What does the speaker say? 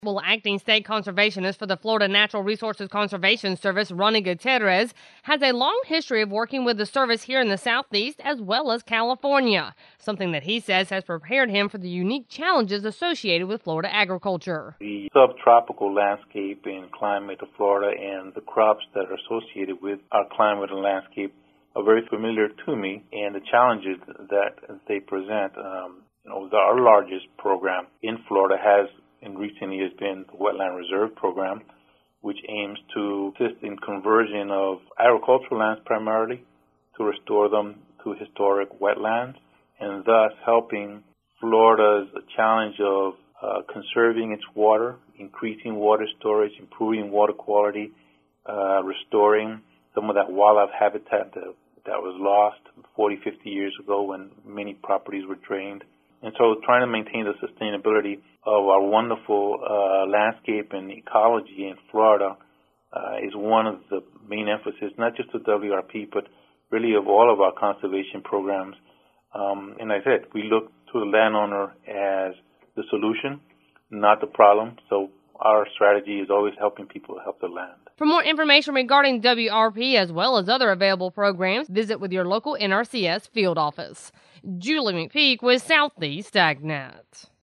Well, acting state conservationist for the Florida Natural Resources Conservation Service, Ronnie Gutierrez, has a long history of working with the service here in the Southeast as well as California, something that he says has prepared him for the unique challenges associated with Florida agriculture. The subtropical landscape and climate of Florida and the crops that are associated with our climate and landscape are very familiar to me, and the challenges that they present. Our largest program in Florida has in recent years been the Wetland Reserve Program, which aims to assist in conversion of agricultural lands primarily to restore them to historic wetlands, and thus helping Florida's challenge of conserving its water, increasing water storage, improving water quality, restoring some of that wildlife habitat that was lost 40, 50 years ago when many properties were drained. And so trying to maintain the sustainability of our wonderful landscape and ecology in Florida is one of the main emphasis, not just of WRP, but really of all of our conservation programs. And I said, we look to the landowner as the solution, not the problem. So our strategy is always helping people help the land. For more information regarding WRP as well as other available programs, visit with your local NRCS field office. Julie McPeak with Southeast AgNet.